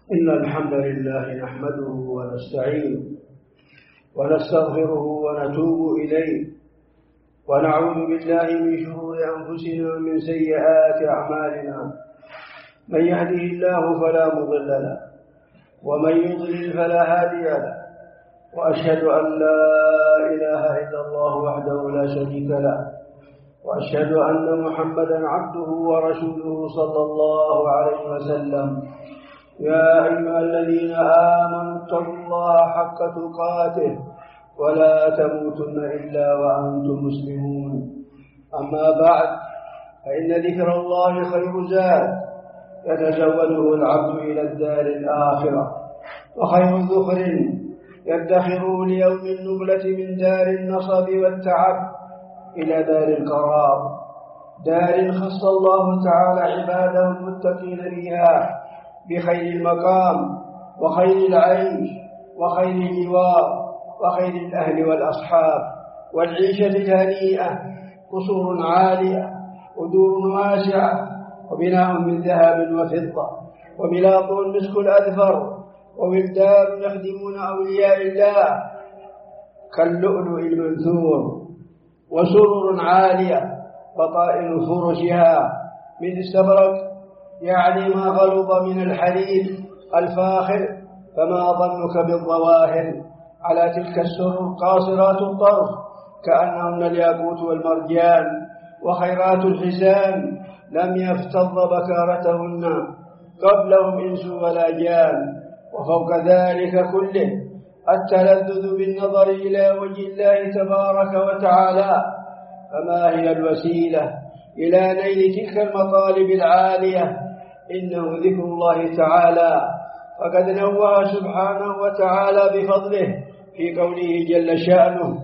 إن الحمد لله نحمده ونستعينه ونستغفره ونتوب إليه ونعوذ بالله من شرور أنفسنا ومن سيئات أعمالنا. من يهده الله فلا مضل له ومن يضلل فلا هادي له، وأشهد أن لا إله إلا الله وحده لا شريك له، وأشهد أن محمدا عبده ورسوله صلى الله عليه وسلم. يا أيها الذين آمنوا اتقوا الله حق تقاته ولا تموتن إلا وأنتم مسلمون. أما بعد، فإن ذكر الله خير زاد يتزوده العبد إلى الدار الآخرة، وخير ذخر يدخره ليوم النبلة من دار النصب والتعب إلى دار القرار، دار خص الله تعالى عباده المتقين فيها بخير المقام وخير العيش وخير الجوار وخير الأهل والأصحاب والعيشة الهنيئة، قصور عالية ودور واسعة وبناء من ذهب وفضة وملاط مسك الأذفر وولدان يخدمون أولياء الله كاللؤلؤ المنثور، وسرر عالية وطائن فرشها من استبرق، يعني ما غلظ من الحديد الفاخر، فما ظنك بالظواهر على تلك السرر قاصرات الطرف كأنهن الياقوت والمرجان، وخيرات الحسان لم يفتض بكارتهن قبلهم إنس ولا جان. وفوق ذلك كله التلذذ بالنظر إلى وجه الله تبارك وتعالى. فما هي الوسيلة إلى نيل تلك المطالب العالية؟ إنه ذكر الله تعالى، فقد نوه سبحانه وتعالى بفضله في قوله جل شأنه: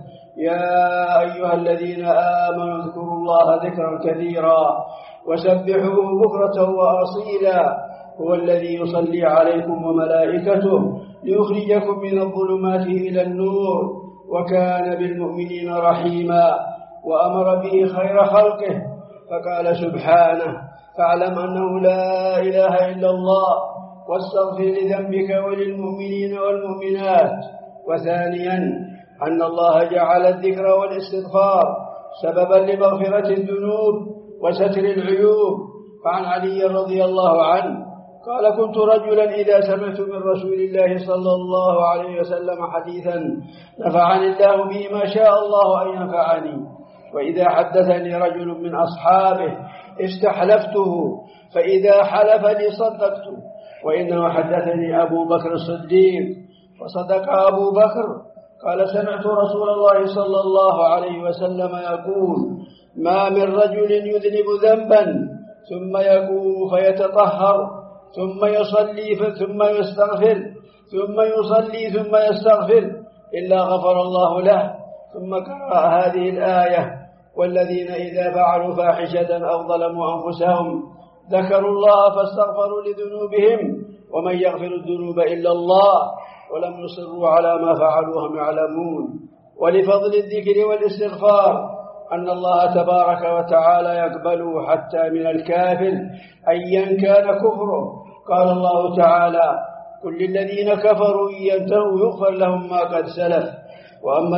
يا أيها الذين آمنوا اذكروا الله ذكرا كثيرا وسبحوه بكرة وأصيلا، هو الذي يصلي عليكم وملائكته ليخرجكم من الظلمات إلى النور، وكان بالمؤمنين رحيما. وأمر به خير خلقه فقال سبحانه: فاعلم أنه لا إله إلا الله واستغفر لذنبك وللمؤمنين والمؤمنات. وثانيا أن الله جعل الذكر والاستغفار سببا لمغفرة الذنوب وستر العيوب. فعن علي رضي الله عنه قال: كنت رجلا إذا سمعت من رسول الله صلى الله عليه وسلم حديثا نفعني الله به ما شاء الله أن ينفعني، وإذا حدثني رجل من أصحابه استحلفته، فإذا حلف لي صدقته. وإنه حدثني أبو بكر الصديق فصدق أبو بكر. قال: سمعت رسول الله صلى الله عليه وسلم يقول: ما من رجل يذنب ذنبا ثم يقوم فيتطهر ثم يصلي ثم يستغفر ثم يصلي ثم يستغفر إلا غفر الله له. ثم قرأ هذه الآية: والذين إذا فعلوا فاحشة أو ظلموا أنفسهم ذكروا الله فاستغفروا لذنوبهم ومن يغفر الذنوب إلا الله ولم يصروا على ما فعلوا وهم يعلمون. ولفضل الذكر والاستغفار أن الله تبارك وتعالى يقبله حتى من الكافر أيا كان كفره. قال الله تعالى: قل للذين كفروا إن ينتهوا يغفر لهم ما قد سلف، وأما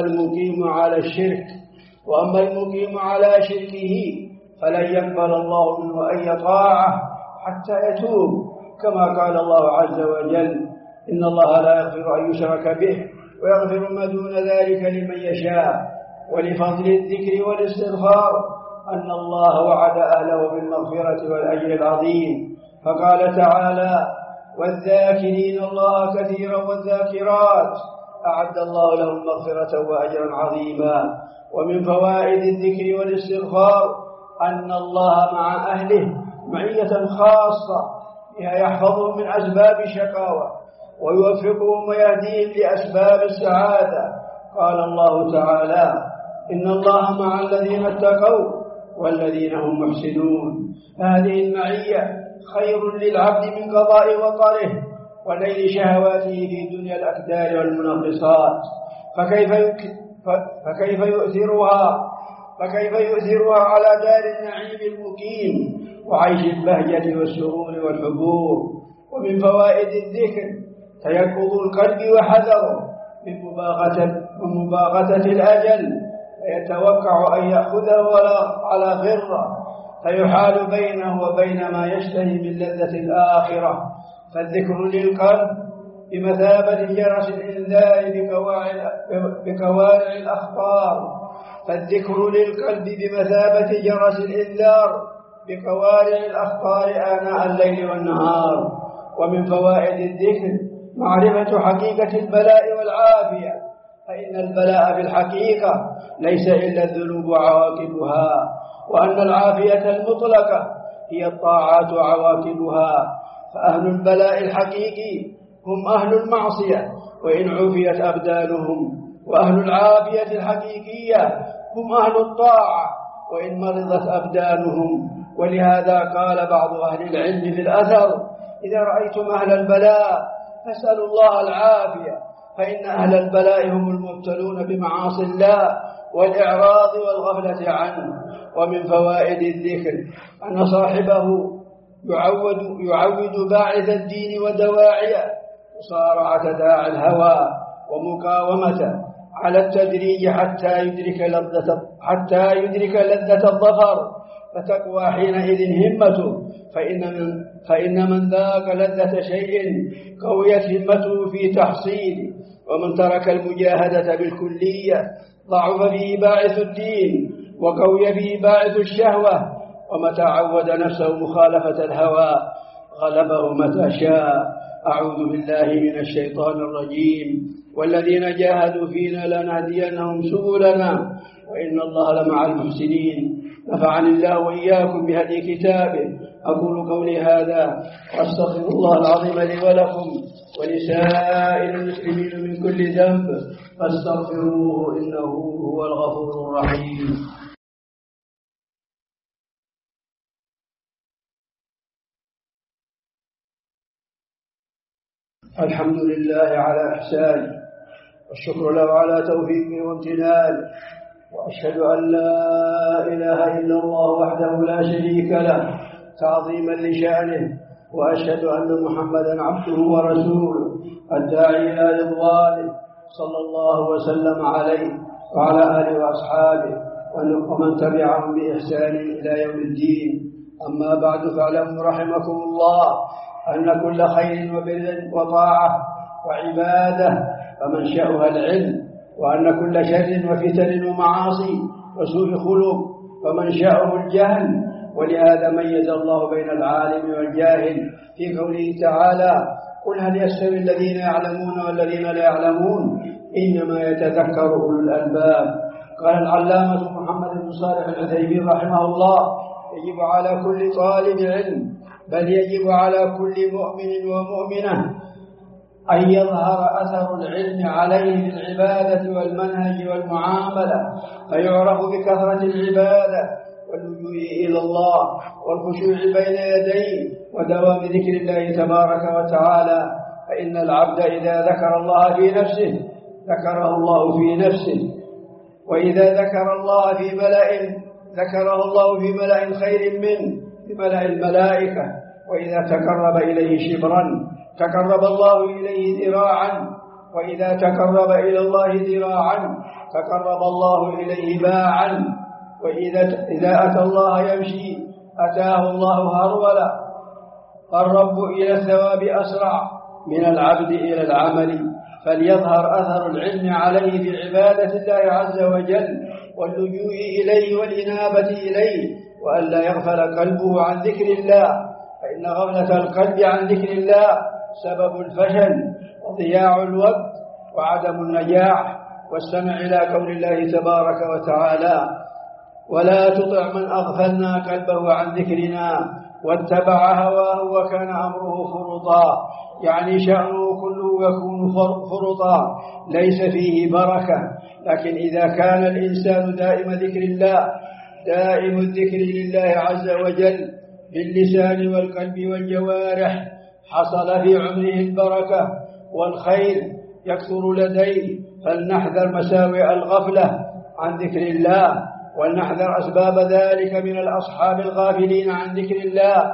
المقيم على شركه فلن يقبل الله منه أي طاعة حتى يتوب، كما قال الله عز وجل: إن الله لا يغفر أن يشرك به ويغفر ما دون ذلك لمن يشاء. ولفضل الذكر والاستغفار أن الله وعد أهله بالمغفرة والأجر العظيم، فقال تعالى: والذاكرين الله كثيرا والذاكرات أعد الله لهم مغفرة وأجرا عظيما. ومن فوائد الذكر والاستغفار أن الله مع أهله معية خاصة بها يحفظهم من أسباب الشقاوة ويوفقهم ويهديهم لأسباب السعادة. قال الله تعالى: إن الله مع الذين اتقوا والذين هم محسنون. هذه المعية خير للعبد من قضاء وطره ونيل شهواته في دنيا الأكدار والمنغصات. فكيف يؤثرها على دار النعيم المقيم وعيش البهجة والسرور والحبور ومن فوائد الذكر تيقظ القلب وحذره من مباغتة الأجل، فيتوقع أن يأخذه على غرة، فيحال بينه وبين ما يشتهي من لذة الآخرة. فالذكر للقلب بمثابة جرس الإنذار بكوارع الأخبار، فالذكر للقلب بمثابة جرس الإنذار بكوارع الأخبار آناء الليل والنهار. ومن فوائد الذكر معرفة حقيقة البلاء والعافية، فإن البلاء في الحقيقة ليس إلا الذنوب وعواقبها، وأن العافية المطلقة هي الطاعات وعواقبها. فأهل البلاء الحقيقي هم أهل المعصية وإن عفيت أبدانهم، وأهل العافية الحقيقية هم أهل الطاعة وإن مرضت أبدانهم. ولهذا قال بعض أهل العلم في الأثر: إذا رأيتم أهل البلاء فاسألوا الله العافية، فإن أهل البلاء هم المبتلون بمعاصي الله والإعراض والغفلة عنه. ومن فوائد الذكر أن صاحبه يعود باعث الدين ودواعيه مصارعة داعي الهوى ومقاومته على التدريج حتى يدرك لذة الظفر، فتقوى حينئذ همته، فإن من ذاق لذة شيء قويت همته في تحصيله، ومن ترك المجاهدة بالكلية ضعف فيه باعث الدين وقوي فيه باعث الشهوة. ومتى عود نفسه مخالفة الهوى غلبه متى شاء. أعوذ بالله من الشيطان الرجيم. والذين جاهدوا فينا لنهدينهم سبلنا وإن الله لمع المحسنين. نفعني الله وإياكم بهدي كتابه. أقول قولي هذا وأستغفر الله العظيم لي ولكم ولسائر المسلمين من كل ذنب فاستغفروه إنه هو الغفور الرحيم. الحمد لله على إحسانه، والشكر له على توفيقه وامتنانه، وأشهد أن لا إله إلا الله وحده لا شريك له تعظيما لشأنه، وأشهد أن محمدا عبده ورسوله الداعي إلى رضوانه صلى الله وسلم عليه وعلى آله وأصحابه ومن تبعهم بإحسان إلى يوم الدين. أما بعد، فاعلموا رحمكم الله أن كل خير وبر وطاعة وعبادة فمنشأها العلم، وأن كل شر وفتن ومعاصي وسوء خلق فمنشأه الجهل. ولهذا ميز الله بين العالم والجاهل في قوله تعالى: قل هل يستوي الذين يعلمون والذين لا يعلمون إنما يتذكر أولو الألباب. قال العلامة محمد بن صالح العثيمين رحمه الله: يجب على كل طالب علم، بل يجب على كل مؤمن ومؤمنة أن يظهر أثر العلم عليه في العبادة والمنهج والمعاملة، فيعرف بكثرة العبادة واللجوء إلى الله والخشوع بين يديه ودوام ذكر الله تبارك وتعالى. فإن العبد إذا ذكر الله في نفسه ذكره الله في نفسه، وإذا ذكر الله في ملأ ذكره الله في ملأ خير منه بملأ الملائكة، وإذا تقرب إليه شبرا تقرب الله إليه ذراعا، وإذا تقرب إلى الله ذراعا تقرب الله إليه باعا، وإذا أتى الله يمشي أتاه الله هرولا. فالرب إلى الثواب أسرع من العبد إلى العمل، فليظهر أثر العلم عليه بعبادة الله عز وجل واللجوء إليه والإنابة إليه، وألا يغفل قلبه عن ذكر الله، فإن غفلة القلب عن ذكر الله سبب الفشل وضياع الوقت وعدم النجاح. والسمع إلى قول الله تبارك وتعالى: ولا تطع من أغفلنا قلبه عن ذكرنا واتبع هواه وكان أمره فرطا. يعني شأنه كله يكون فرطا ليس فيه بركة. لكن إذا كان الإنسان دائم ذكر الله، دائم الذكر لله عز وجل باللسان والقلب والجوارح، حصل في عمره البركة والخير يكثر لديه. فلنحذر مساوئ الغفلة عن ذكر الله، ولنحذر أسباب ذلك من الأصحاب الغافلين عن ذكر الله،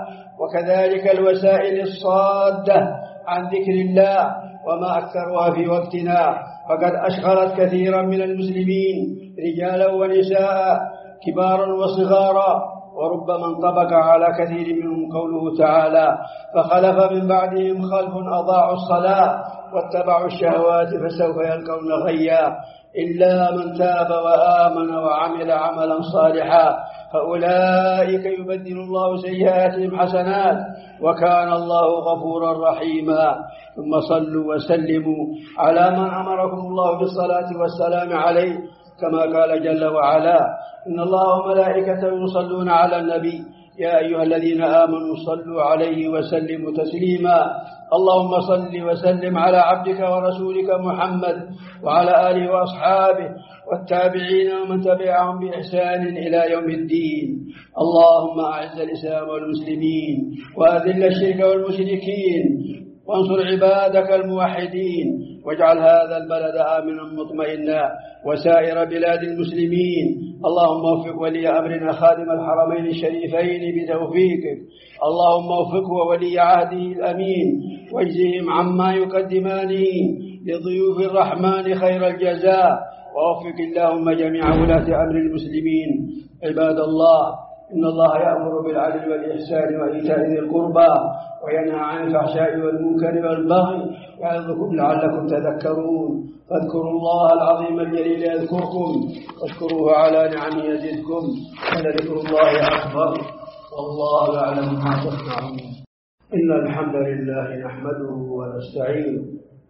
وكذلك الوسائل الصادة عن ذكر الله وما أكثرها في وقتنا، فقد أشغلت كثيرا من المسلمين رجالا ونساء كبارا وصغارا، وربما انطبق على كثير منهم قوله تعالى: فخلف من بعدهم خلف أضاعوا الصلاة واتبعوا الشهوات فسوف يلقون غيا إلا من تاب وآمن وعمل عملا صالحا فأولئك يبدل الله سيئاتهم حسنات وكان الله غفورا رحيما. ثم صلوا وسلموا على من أمركم الله بالصلاة والسلام عليه، كما قال جل وعلا: إن الله وملائكته يصلون على النبي يا أيها الذين آمنوا صلوا عليه وسلموا تسليما. اللهم صل وسلم على عبدك ورسولك محمد وعلى آله وأصحابه والتابعين ومن تبعهم بإحسان إلى يوم الدين. اللهم أعز الإسلام والمسلمين وأذل الشرك والمشركين وانصر عبادك الموحدين، واجعل هذا البلد آمنا مطمئنا وسائر بلاد المسلمين. اللهم وفق ولي أمرنا خادم الحرمين الشريفين بتوفيقك، اللهم وفقه وولي عهده الأمين واجزهم عما يقدمانه لضيوف الرحمن خير الجزاء، ووفق اللهم جميع ولاة أمر المسلمين. عباد الله، إن الله يأمر بالعدل والإحسان وإيتاء ذي القربى وينهى عن الفحشاء والمنكر والبغي يعظكم لعلكم تذكرون. فاذكروا الله العظيم الجليل يذكركم واشكروه على نعمه يزدكم ولذكر الله أكبر والله يعلم ما تصنعون. إن الحمد لله نحمده ونستعينه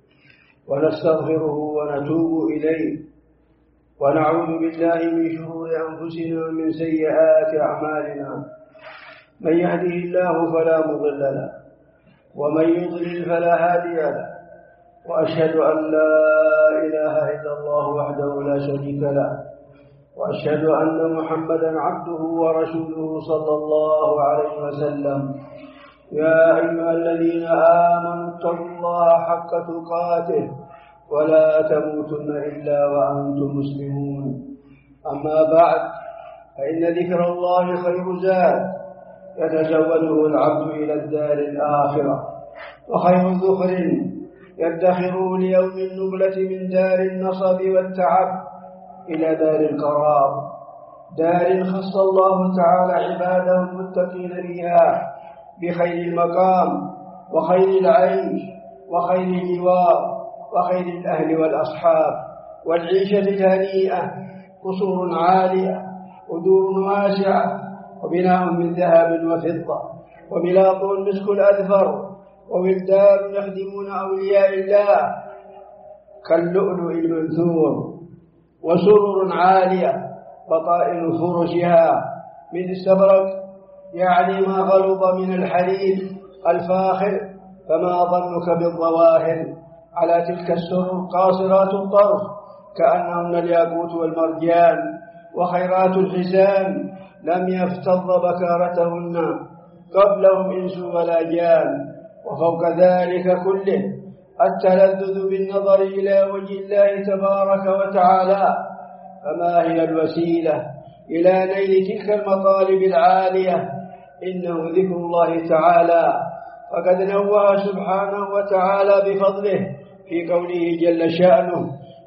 ونستغفره ونتوب إليه ونعوذ بالله من شرور أنفسنا ومن سيئات أعمالنا. من يهده الله فلا مضل له ومن يضلل فلا هادي له، وأشهد أن لا إله إلا الله وحده لا شريك له، وأشهد أن محمدا عبده ورسوله صلى الله عليه وسلم. يا أيها الذين آمنوا اتقوا الله حق تقاته ولا تموتن إلا وأنتم مسلمون. أما بعد، فإن ذكر الله خير زاد يتزوده العبد إلى الدار الآخرة، وخير ذخر يدخره ليوم النبلة من دار النصب والتعب إلى دار القرار، دار خص الله تعالى عباده المتقين فيها بخير المقام وخير العيش وخير الجوار وخير الأهل والأصحاب والعيشة الهنيئة، قصور عالية ودور واسعة وبناء من ذهب وفضة وملاط مسك الأذفر وولدان يخدمون أولياء الله كاللؤلؤ المنثور، وسرر عالية بطائن فرشها من استبرق، يعني ما غلظ من الحرير الفاخر، فما ظنك بالظواهر على تلك السرر قاصرات الطرف كأنهن الياقوت والمرجان، وخيرات الحسان لم يفتض بكارتهن قبلهم إنس ولا جان. وفوق ذلك كله التلذذ بالنظر إلى وجه الله تبارك وتعالى. فما هي الوسيلة إلى نيل تلك المطالب العالية؟ إنه ذكر الله تعالى، فقد نوه سبحانه وتعالى بفضله في قوله جل شأنه: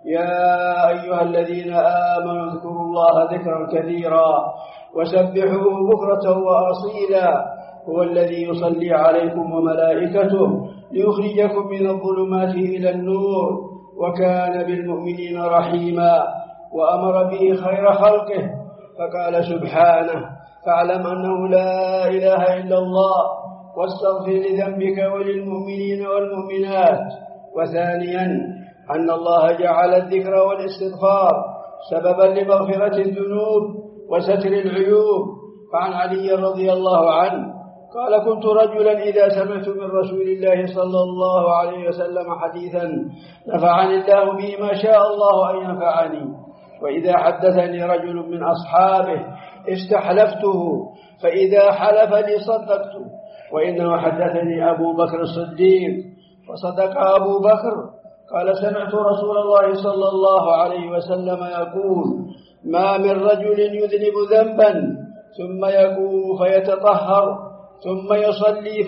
يا أيها الذين آمنوا اذكروا الله ذكرا كثيرا وسبحوه بكرة وأصيلا هو الذي يصلي عليكم وملائكته ليخرجكم من الظلمات إلى النور وكان بالمؤمنين رحيما. وأمر به خير خلقه فقال سبحانه: فاعلم أنه لا إله إلا الله واستغفر لذنبك وللمؤمنين والمؤمنات. وثانيا أن الله جعل الذكر والاستغفار سببا لمغفرة الذنوب وستر العيوب. فعن علي رضي الله عنه قال: كنت رجلا إذا سمعت من رسول الله صلى الله عليه وسلم حديثا نفعني الله به ما شاء الله أن ينفعني، وإذا حدثني رجل من أصحابه استحلفته، فإذا حلف لي صدقته. وإنه حدثني أبو بكر الصديق فصدق أبو بكر. قال: سمعت رسول الله صلى الله عليه وسلم يقول: ما من رجل يذنب ذنبا ثم يقوم فيتطهر ثم يصلي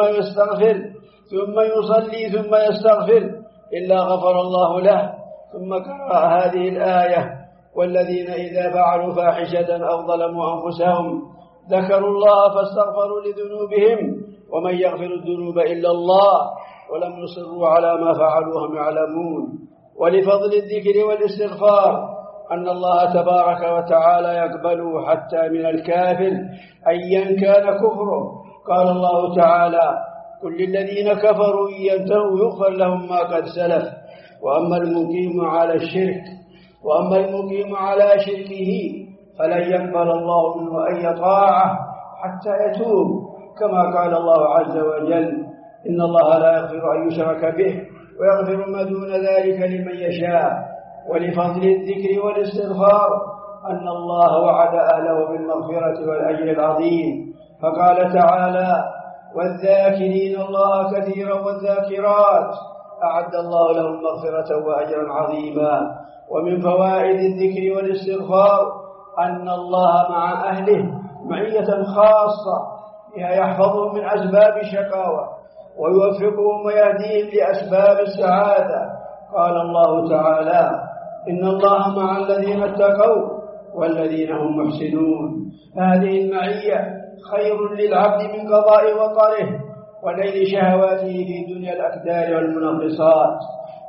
ثم يستغفر إلا غفر الله له. ثم قرأ هذه الآية: والذين إذا فعلوا فاحشة أو ظلموا أنفسهم ذكروا الله فاستغفروا لذنوبهم ومن يغفر الذنوب إلا الله ولم يصروا على ما فعلوا وهم يعلمون. ولفضل الذكر والاستغفار أن الله تبارك وتعالى يقبله حتى من الكافر أيا كان كفره. قال الله تعالى: قل للذين كفروا إن ينتهوا يغفر لهم ما قد سلف وأما المقيم على شركه فلن يقبل الله منه أي طاعة حتى يتوب، كما قال الله عز وجل: إن الله لا يغفر أن يشرك به ويغفر ما دون ذلك لمن يشاء. ولفضل الذكر والاستغفار أن الله وعد أهله بالمغفرة والأجر العظيم، فقال تعالى: والذاكرين الله كثيرا والذاكرات أعد الله لهم مغفرة وأجرا عظيما. ومن فوائد الذكر والاستغفار أن الله مع أهله معية خاصة بها يحفظهم من أسباب الشقاوة ويوفقهم ويهديهم لأسباب السعادة. قال الله تعالى: إن الله مع الذين اتقوا والذين هم محسنون. هذه المعية خير للعبد من قضاء وطره ونيل شهواته في دنيا الأكدار والمنغصات.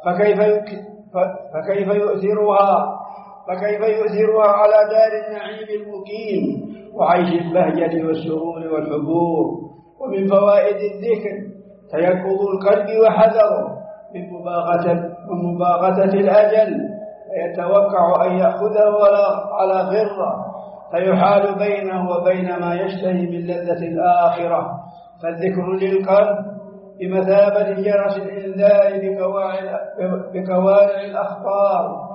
فكيف يؤثرها على دار النعيم المقيم وعيش البهجة والسرور والحبور. ومن فوائد الذكر تيقظ القلب وحذره من مباغتة الأجل، فيتوقع أن يأخذه على غرة فيحال بينه وبين ما يشتهي من لذة الآخرة. فالذكر للقلب بمثابة جرس الإنذار بكوارع الأخبار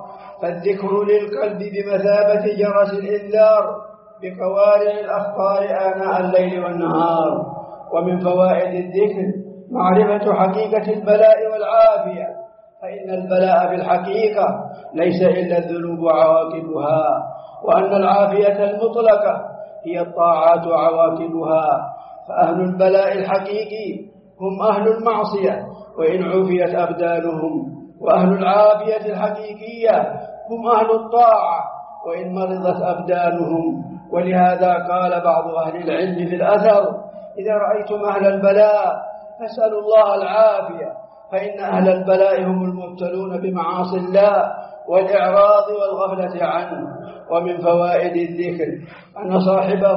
آناء الليل والنهار. ومن فوائد الذكر معرفة حقيقة البلاء والعافية، فإن البلاء في الحقيقة ليس إلا الذنوب وعواقبها، وأن العافية المطلقة هي الطاعات وعواقبها. فأهل البلاء الحقيقي هم أهل المعصية وإن عفيت أبدانهم، وأهل العافية الحقيقية هم أهل الطاعة وإن مرضت أبدانهم. ولهذا قال بعض أهل العلم في الأثر: إذا رأيتم أهل البلاء فاسألوا الله العافية، فإن أهل البلاء هم المبتلون بمعاصي الله والإعراض والغفلة عنه. ومن فوائد الذكر أن صاحبه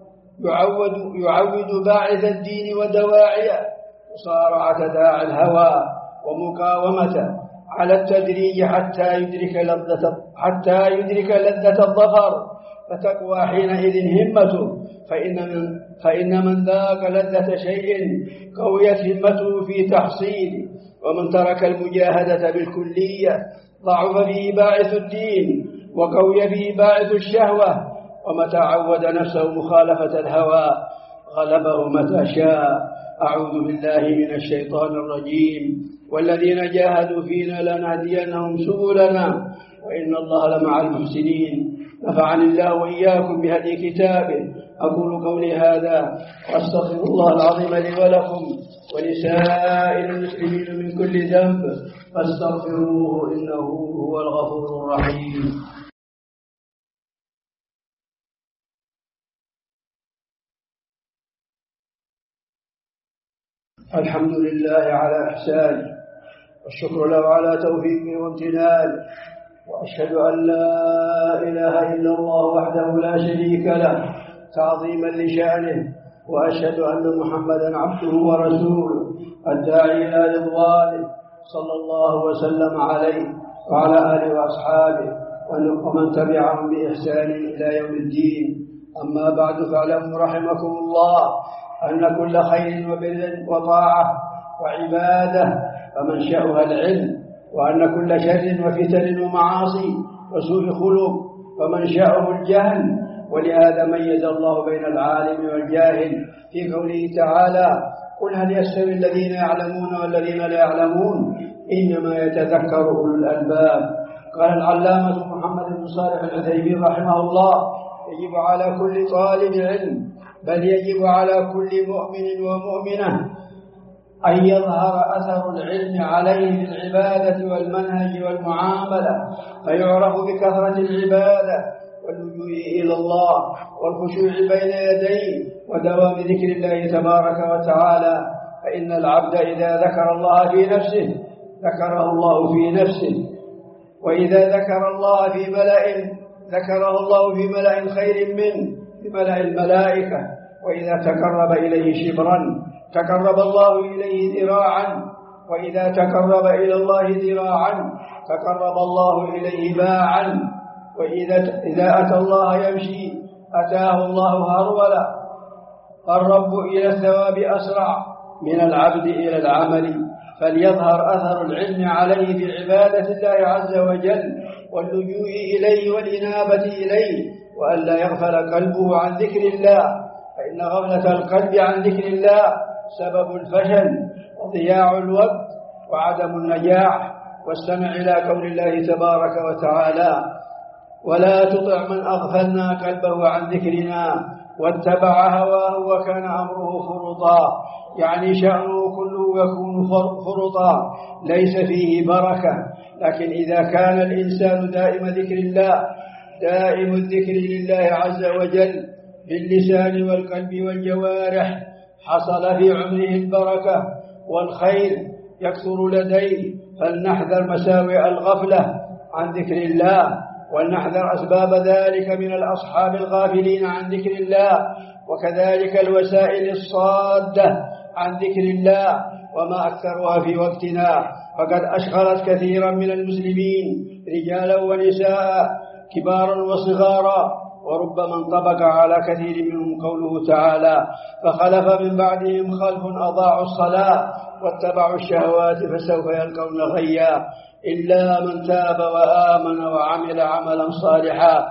يعود باعث الدين ودواعيه مصارعة داعي الهوى ومقاومته على التدريج حتى يدرك لذة الظفر، فتقوى حينئذ همته. فإن من ذاق لذة شيء قويت همته في تحصيله، ومن ترك المجاهدة بالكلية ضعف فيه باعث الدين وقوي فيه باعث الشهوة. ومتى عود نفسه مخالفة الهوى غلبه متى شاء. أعوذ بالله من الشيطان الرجيم. والذين جاهدوا فينا لنهدينهم سبلنا وإن الله لمع المحسنين. نفعني الله وإياكم بهدي كتابه. أقول قولي هذا وأستغفر الله العظيم لي ولكم ولسائر المسلمين من كل ذنب فاستغفروه إنه هو الغفور الرحيم. الحمد لله على إحسانه والشكر له على توفيقه وامتنانه، وأشهد أن لا إله إلا الله وحده لا شريك له تعظيما لشأنه، وأشهد أن محمدا عبده ورسوله الداعي إلى رضوانه صلى الله وسلم عليه وعلى آله وأصحابه ومن تبعهم بإحسان إلى يوم الدين. أما بعد فاعلموا رحمكم الله أن كل خير وبر وطاعة وعبادة فمنشأها العلم، وأن كل شر وفتن ومعاصي وسوء خلق فمنشأه الجهل. ولهذا ميز الله بين العالم والجاهل في قوله تعالى: قل هل يستوي الذين يعلمون والذين لا يعلمون إنما يتذكر أولو الألباب. قال العلامة محمد بن صالح العثيمين رحمه الله: يجب على كل طالب علم بل يجب على كل مؤمن ومؤمنة أن يظهر أثر العلم عليه في العبادة والمنهج والمعاملة، فيعرف بكثرة العبادة واللجوء إلى الله والخشوع بين يديه ودوام ذكر الله تبارك وتعالى. فإن العبد إذا ذكر الله في نفسه ذكره الله في نفسه، وإذا ذكر الله في ملأ ذكره الله في ملأ خير منه في ملأ الملائكة، وإذا تقرب إليه شبرا تقرب الله إليه ذراعا، وإذا تقرب إلى الله ذراعا تقرب الله إليه باعا، وإذا أتى الله يمشي أتاه الله هرولا. فالرب إلى الثواب أسرع من العبد إلى العمل، فليظهر أثر العلم عليه بعبادة الله عز وجل واللجوء إليه والإنابة إليه، وألا يغفل قلبه عن ذكر الله، فإن غفلة القلب عن ذكر الله سبب الفشل وضياع الوقت وعدم النجاح والسمع إلى قول الله تبارك وتعالى: ولا تطع من أغفلنا قلبه عن ذكرنا واتبع هواه وكان أمره فرطا. يعني شأنه كله يكون فرطا ليس فيه بركة. لكن إذا كان الإنسان دائم ذكر الله، دائم الذكر لله عز وجل باللسان والقلب والجوارح، حصل في عمره البركة والخير يكثر لديه. فلنحذر مساوئ الغفلة عن ذكر الله، ولنحذر أسباب ذلك من الأصحاب الغافلين عن ذكر الله، وكذلك الوسائل الصادة عن ذكر الله وما أكثرها في وقتنا، فقد أشغلت كثيرا من المسلمين رجالا ونساء كبارا وصغارا، وربما انطبق على كثير منهم قوله تعالى: فخلف من بعدهم خلف أضاعوا الصلاة واتبعوا الشهوات فسوف يلقون غيا إلا من تاب وآمن وعمل عملا صالحا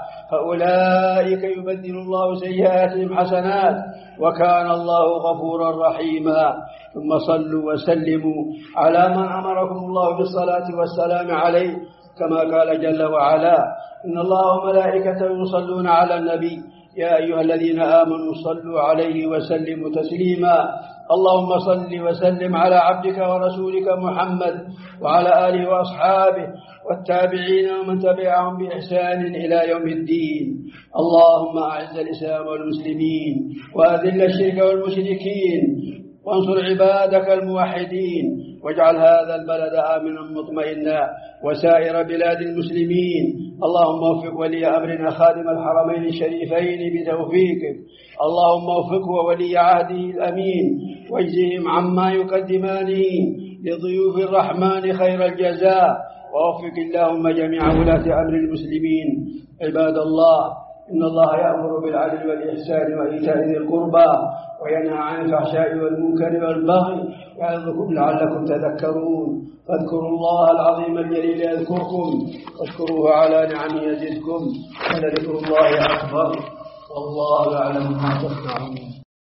فأولئك يبدل الله سيئاتهم حسنات وكان الله غفورا رحيما. ثم صلوا وسلموا على من أمركم الله بالصلاة والسلام عليه، كما قال جل وعلا: إن الله وملائكته يصلون على النبي يا أيها الذين آمنوا صلوا عليه وسلموا تسليما. اللهم صل وسلم على عبدك ورسولك محمد وعلى آله وأصحابه والتابعين ومن تبعهم بإحسان إلى يوم الدين. اللهم أعز الإسلام والمسلمين وأذل الشرك والمشركين وانصر عبادك الموحدين، واجعل هذا البلد آمنا مطمئنا وسائر بلاد المسلمين. اللهم وفق ولي أمرنا خادم الحرمين الشريفين بتوفيقك، اللهم وفقه وولي عهده الأمين واجزهم عما يقدمانه لضيوف الرحمن خير الجزاء، ووفق اللهم جميع ولاة أمر المسلمين. عباد الله، إن الله يأمر بالعدل والإحسان وإيتاء ذي القربى وينهى عن الفحشاء والمنكر والبغي يعظكم لعلكم تذكرون. فاذكروا الله العظيم الجليل يذكركم واشكروه على نعمه يزدكم، ولذكر الله أكبر والله يعلم ما تصنعون.